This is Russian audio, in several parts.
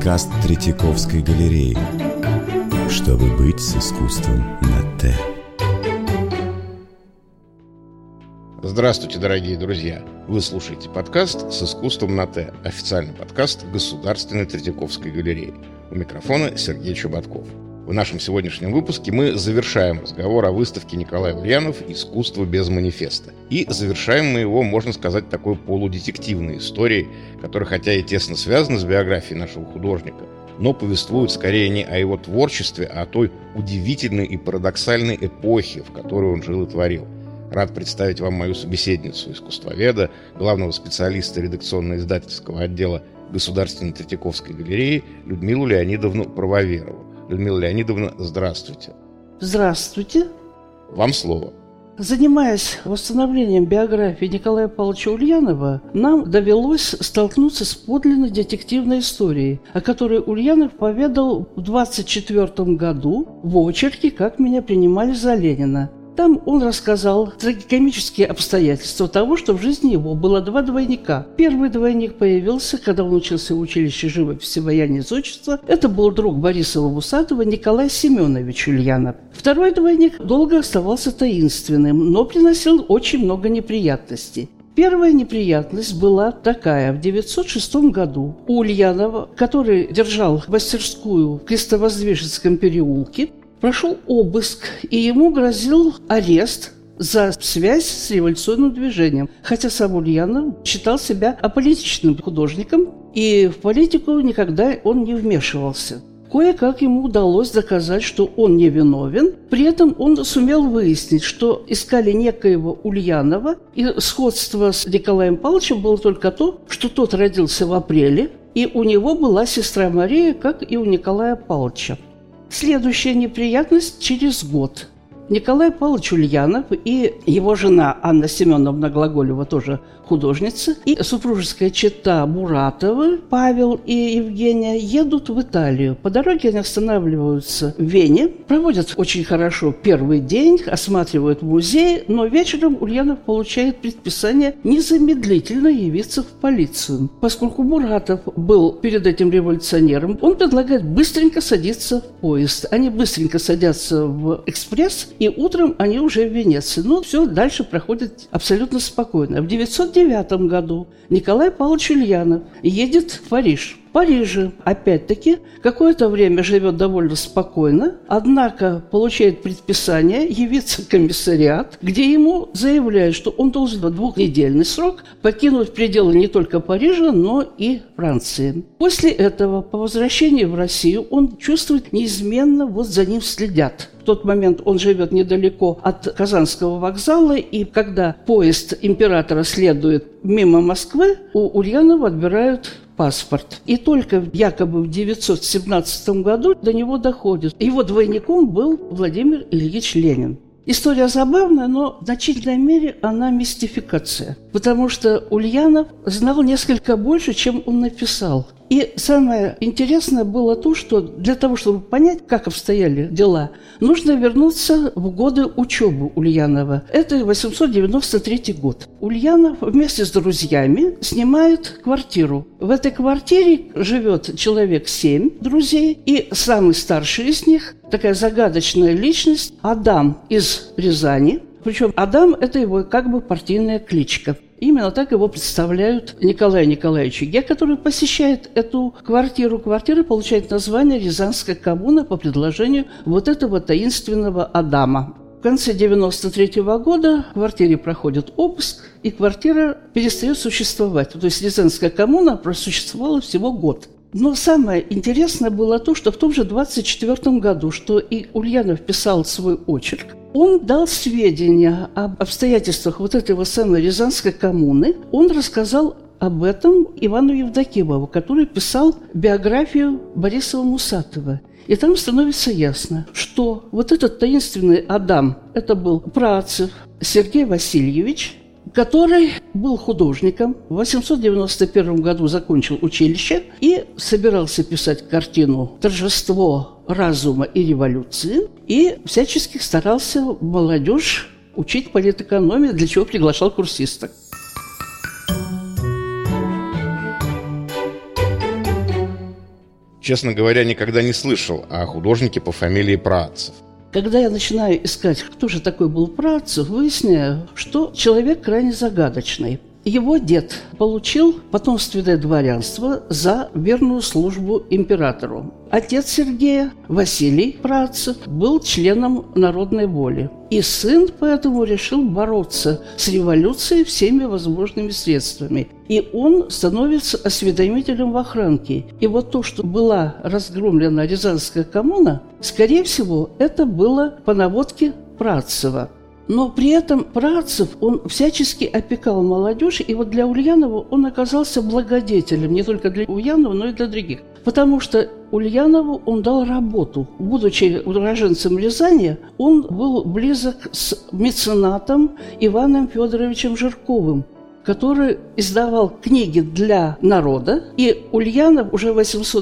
Подкаст Третьяковской галереи. Чтобы быть с искусством на «Т». Здравствуйте, дорогие друзья! Вы слушаете подкаст «С искусством на Т», официальный подкаст Государственной Третьяковской галереи. У микрофона Сергей Чеботков. В нашем сегодняшнем выпуске мы завершаем разговор о выставке Николай Ульянов «Искусство без манифеста». И завершаем мы его, можно сказать, такой полудетективной историей, которая, хотя и тесно связана с биографией нашего художника, но повествует скорее не о его творчестве, а о той удивительной и парадоксальной эпохе, в которой он жил и творил. Рад представить вам мою собеседницу, искусствоведа, главного специалиста редакционно-издательского отдела Государственной Третьяковской галереи Людмилу Леонидовну Правоверову. Людмила Леонидовна, здравствуйте. Здравствуйте. Вам слово. Занимаясь восстановлением биографии Николая Павловича Ульянова, нам довелось столкнуться с подлинно детективной историей, о которой Ульянов поведал в 1924 году в очерке «Как меня принимали за Ленина». Там он рассказал трагикомические обстоятельства того, что в жизни его было два двойника. Первый двойник появился, когда он учился в училище живописи военного зодчества. Это был друг Борисова-Вусатова Николай Семенович Ульянов. Второй двойник долго оставался таинственным, но приносил очень много неприятностей. Первая неприятность была такая. В 1906 году у Ульянова, который держал мастерскую в Крестовоздвиженском переулке, прошел обыск, и ему грозил арест за связь с революционным движением. Хотя сам Ульянов считал себя аполитичным художником, и в политику никогда он не вмешивался. Кое-как ему удалось доказать, что он невиновен. При этом он сумел выяснить, что искали некоего Ульянова, и сходство с Николаем Павловичем было только то, что тот родился в апреле, и у него была сестра Мария, как и у Николая Павловича. Следующая неприятность через год. Николай Павлович Ульянов и его жена Анна Семеновна Глаголева, тоже художница, и супружеская чета Муратовы, Павел и Евгения, едут в Италию. По дороге они останавливаются в Вене, проводят очень хорошо первый день, осматривают музей, но вечером Ульянов получает предписание незамедлительно явиться в полицию. Поскольку Муратов был перед этим революционером, он предлагает быстренько садиться в поезд. Они быстренько садятся в экспресс, и утром они уже в Венеции. Ну, все дальше проходит абсолютно спокойно. В 1909 году Николай Павлович Ульянов едет в Париж. В Париже, опять-таки, какое-то время живет довольно спокойно, однако получает предписание явиться в комиссариат, где ему заявляют, что он должен в двухнедельный срок покинуть пределы не только Парижа, но и Франции. После этого, по возвращении в Россию, он чувствует неизменно, вот за ним следят. В тот момент он живет недалеко от Казанского вокзала, и когда поезд императора следует мимо Москвы, у Ульянова отбирают паспорт. И только якобы в 1917 году до него доходит. Его двойником был Владимир Ильич Ленин. История забавная, но в значительной мере она мистификация. Потому что Ульянов знал несколько больше, чем он написал. И самое интересное было то, что для того, чтобы понять, как обстояли дела, нужно вернуться в годы учебы Ульянова. Это 1893 год. Ульянов вместе с друзьями снимает квартиру. В этой квартире живет человек 7 друзей, и самый старший из них, такая загадочная личность, Адам из Рязани. Причем Адам – это его как бы партийная кличка. Именно так его представляют Николаю Николаевичу Ге, который посещает эту квартиру. Квартира получает название «Рязанская коммуна» по предложению вот этого таинственного Адама. В конце 1993 года в квартире проходит обыск, и квартира перестает существовать. То есть Рязанская коммуна просуществовала всего год. Но самое интересное было то, что в том же 1924 году, что и Ульянов писал свой очерк, он дал сведения об обстоятельствах вот этой вот самой Рязанской коммуны. Он рассказал об этом Ивану Евдокимову, который писал биографию Борисова-Вусатова. И там становится ясно, что вот этот таинственный Адам, это был праотцев Сергей Васильевич, который был художником. В 1891 году закончил училище и собирался писать картину «Торжество разума и революции», и всячески старался молодежь учить политэкономии, для чего приглашал курсисток. честно говоря, никогда не слышал о художнике по фамилии Праатцев. Когда я начинаю искать, кто же такой был Праатцев, выясняю, что человек крайне загадочный. Его дед получил потомственное дворянство за верную службу императору. Отец Сергея, Василий Праатцев, был членом Народной воли. И сын поэтому решил бороться с революцией всеми возможными средствами. И он становится осведомителем в охранке. И вот то, что была разгромлена Рязанская коммуна, скорее всего, это было по наводке Праатцева. Но при этом Праатцев, он всячески опекал молодежь, и вот для Ульянова он оказался благодетелем, не только для Ульянова, но и для других. Потому что Ульянову он дал работу. Будучи уроженцем Рязани, он был близок с меценатом Иваном Федоровичем Жирковым, который издавал книги для народа. И Ульянов уже в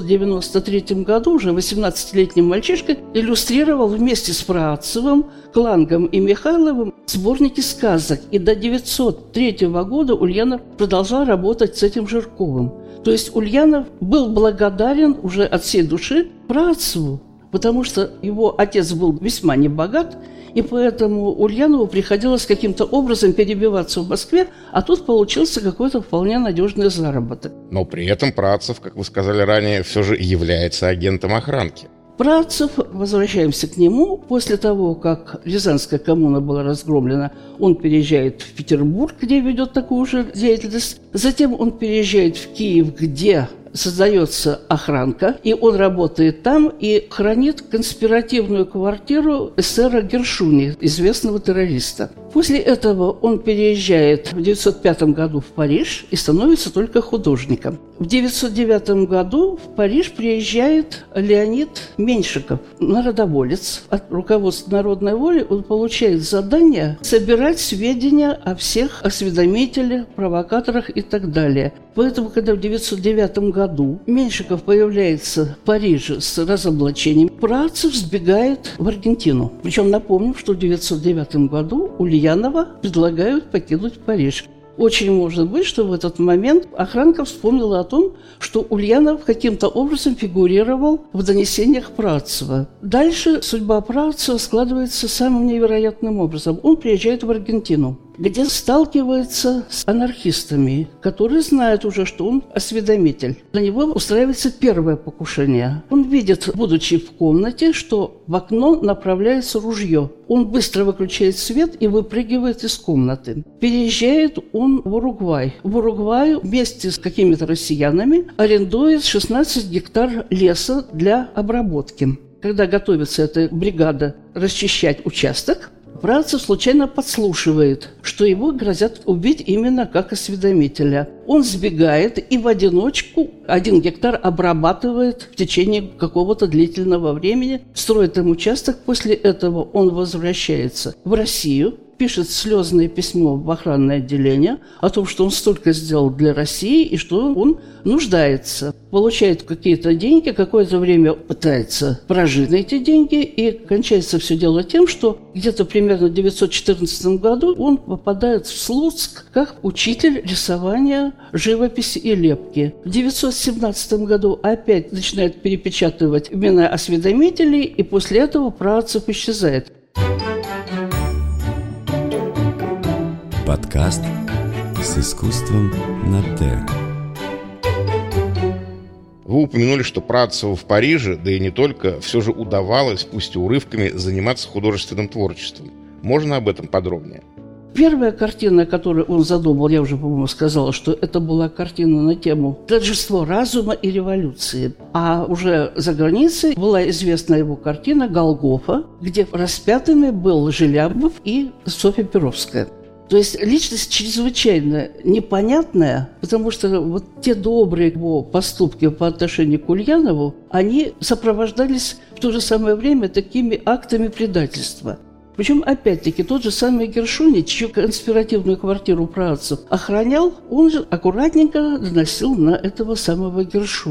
893 году, уже 18-летним мальчишкой, иллюстрировал вместе с Праатцевым, Клангом и Михайловым сборники сказок. И до 903 года Ульянов продолжал работать с этим Жирковым. То есть Ульянов был благодарен уже от всей души Праатцеву, потому что его отец был весьма небогат, и поэтому Ульянову приходилось каким-то образом перебиваться в Москве, а тут получился какой-то вполне надежный заработок. Но при этом Праатцев, как вы сказали ранее, все же является агентом охранки. Праатцев, возвращаемся к нему, после того, как Рязанская коммуна была разгромлена, он переезжает в Петербург, где ведет такую же деятельность. Затем он переезжает в Киев, где создается охранка, и он работает там и хранит конспиративную квартиру эсера Гершуни, известного террориста. После этого он переезжает в 905 году в Париж и становится только художником. В 909 году в Париж приезжает Леонид Меньшиков, народоволец. От руководства Народной воли он получает задание собирать сведения о всех осведомителях, провокаторах и так далее. Поэтому, когда в 909 году Меньшиков появляется в Париже с разоблачением, Праатцев сбегает в Аргентину. Причем напомним, что в 909 году Ульянова предлагают покинуть Париж. Очень может быть, что в этот момент охранка вспомнила о том, что Ульянов каким-то образом фигурировал в донесениях Праатцева. Дальше судьба Праатцева складывается самым невероятным образом. Он приезжает в Аргентину, где сталкивается с анархистами, которые знают уже, что он осведомитель. На него устраивается первое покушение. Он видит, будучи в комнате, что в окно направляется ружье. Он быстро выключает свет и выпрыгивает из комнаты. Переезжает он в Уругвай. В Уругвае вместе с какими-то россиянами арендует 16 гектар леса для обработки. Когда готовится эта бригада расчищать участок, Праатцев случайно подслушивает, что его грозят убить именно как осведомителя. Он сбегает и в одиночку 1 гектар обрабатывает в течение какого-то длительного времени, строит им участок. После этого он возвращается в Россию, пишет слезное письмо в охранное отделение о том, что он столько сделал для России и что он нуждается. Получает какие-то деньги, какое-то время пытается прожить на эти деньги, и кончается все дело тем, что где-то примерно в 914 году он попадает в Слуцк как учитель рисования, живописи и лепки. В 917 году опять начинает перепечатывать имена осведомителей, и после этого Праатцев исчезает. Подкаст с искусством на «Т». Вы упомянули, что Праатцеву в Париже, да и не только, все же удавалось, пусть и урывками, заниматься художественным творчеством. Можно об этом подробнее? Первая картина, которую он задумал, я уже, по-моему, сказала, что это была картина на тему «Торжество разума и революции». А уже за границей была известна его картина «Голгофа», где распятыми был Желябов и Софья Перовская. То есть личность чрезвычайно непонятная, потому что вот те добрые его поступки по отношению к Ульянову, они сопровождались в то же самое время такими актами предательства. Причем, опять-таки, тот же самый Гершуни, чью конспиративную квартиру Праатцев охранял, он же аккуратненько доносил на этого самого Гершуни.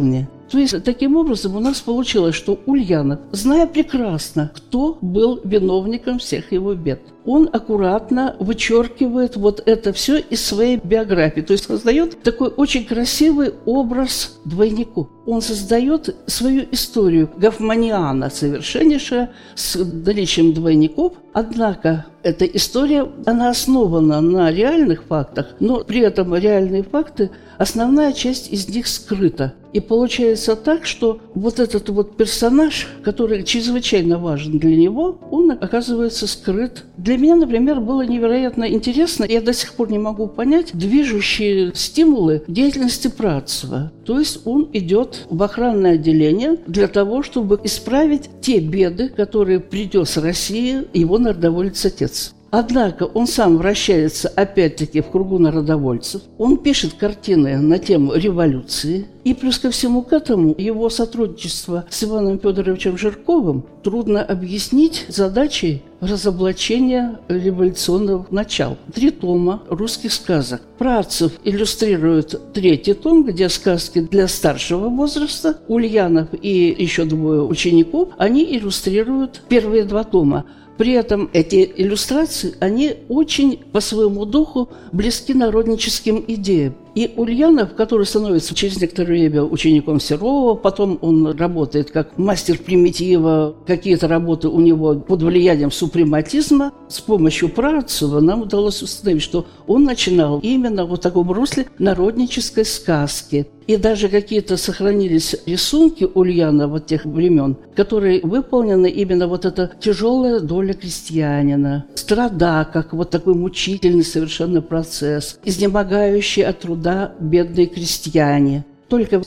То есть, таким образом, у нас получилось, что Ульянов, зная прекрасно, кто был виновником всех его бед, он аккуратно вычеркивает вот это все из своей биографии. То есть создает такой очень красивый образ двойников. Он создает свою историю гофманиана совершеннейшая с наличием двойников. Однако эта история, она основана на реальных фактах, но при этом реальные факты, основная часть из них скрыта. И получается так, что вот этот вот персонаж, который чрезвычайно важен для него, он оказывается скрыт. Для меня, например, было невероятно интересно, я до сих пор не могу понять, движущие стимулы деятельности Працева. То есть он идет в охранное отделение для того, чтобы исправить те беды, которые принес России его народоволец-отец. Однако он сам вращается опять-таки в кругу народовольцев. Он пишет картины на тему революции. И плюс ко всему к этому его сотрудничество с Иваном Федоровичем Жирковым трудно объяснить задачей разоблачения революционных начал. 3 тома русских сказок. Працев иллюстрирует 3-й том, где сказки для старшего возраста. Ульянов и еще 2 учеников, они иллюстрируют первые 2 тома. При этом эти иллюстрации, они очень по своему духу близки народническим идеям. И Ульянов, который становится через некоторое время учеником Серова, потом он работает как мастер примитива, какие-то работы у него под влиянием супрематизма, с помощью Працева нам удалось установить, что он начинал именно в таком русле народнической сказки. И даже какие-то сохранились рисунки Ульянова тех времен, которые выполнены именно вот эта тяжелая доля крестьянина, страда, как вот такой мучительный совершенно процесс, изнемогающий от труда бедные крестьяне. Только в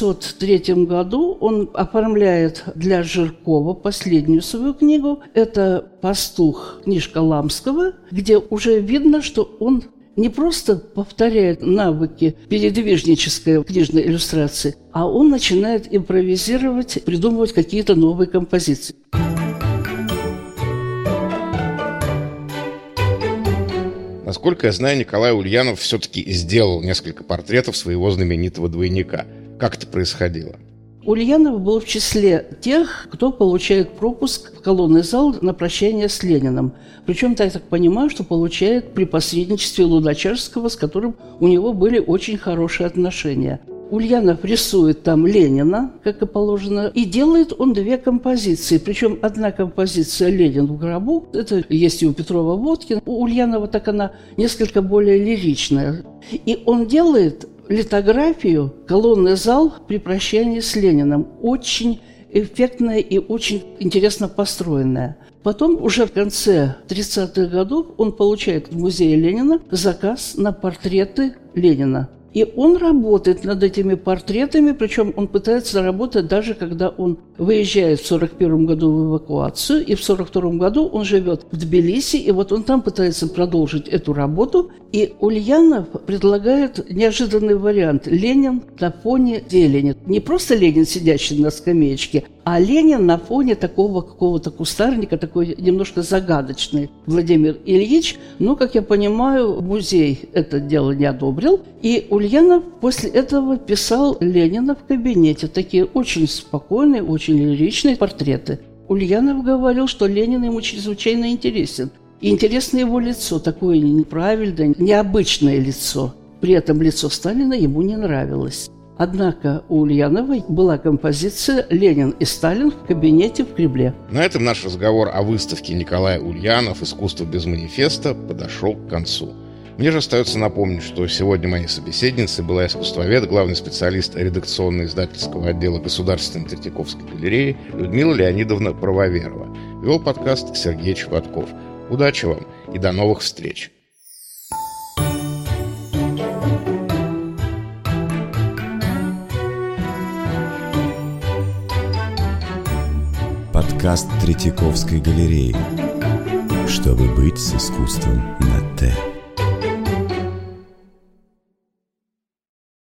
1903 году он оформляет для Жиркова последнюю свою книгу. Это «Пастух», книжка Ламского, где уже видно, что он не просто повторяет навыки передвижнической книжной иллюстрации, а он начинает импровизировать, придумывать какие-то новые композиции. Насколько я знаю, Николай Ульянов все-таки сделал несколько портретов своего знаменитого двойника. Как это происходило? Ульянов был в числе тех, кто получает пропуск в колонный зал на прощание с Лениным. Причем, я так понимаю, что получает при посредничестве Луначарского, с которым у него были очень хорошие отношения. Ульянов рисует там Ленина, как и положено, и делает он 2 композиции. Причем одна композиция «Ленин в гробу», это есть и у Петрова-Водкина, у Ульянова так она несколько более лиричная. И он делает литографию «Колонный зал при прощании с Лениным». Очень эффектная и очень интересно построенная. Потом, уже в конце 30-х годов, он получает в музее Ленина заказ на портреты Ленина. И он работает над этими портретами, причем он пытается работать даже когда он выезжает в 1941 году в эвакуацию, и в 1942 году он живет в Тбилиси, и вот он там пытается продолжить эту работу. И Ульянов предлагает неожиданный вариант: Ленин на фоне зелени. Не просто Ленин, сидящий на скамеечке, а Ленин на фоне такого какого-то кустарника, такой немножко загадочный Владимир Ильич. Но, как я понимаю, музей это дело не одобрил. И Ульянов после этого писал Ленина в кабинете. Такие очень спокойные, очень лиричные портреты. Ульянов говорил, что Ленин ему чрезвычайно интересен. И интересно его лицо, такое неправильное, необычное лицо. При этом лицо Сталина ему не нравилось. Однако у Ульянова была композиция «Ленин и Сталин в кабинете в Кремле». На этом наш разговор о выставке Николай Ульянов «Искусство без манифеста» подошел к концу. Мне же остается напомнить, что сегодня моей собеседницей была искусствовед, главный специалист редакционно-издательского отдела Государственной Третьяковской галереи Людмила Леонидовна Правоверова. Вел подкаст Сергей Чеботков. Удачи вам и до новых встреч! Подкаст Третьяковской галереи. Чтобы быть с искусством на «Т».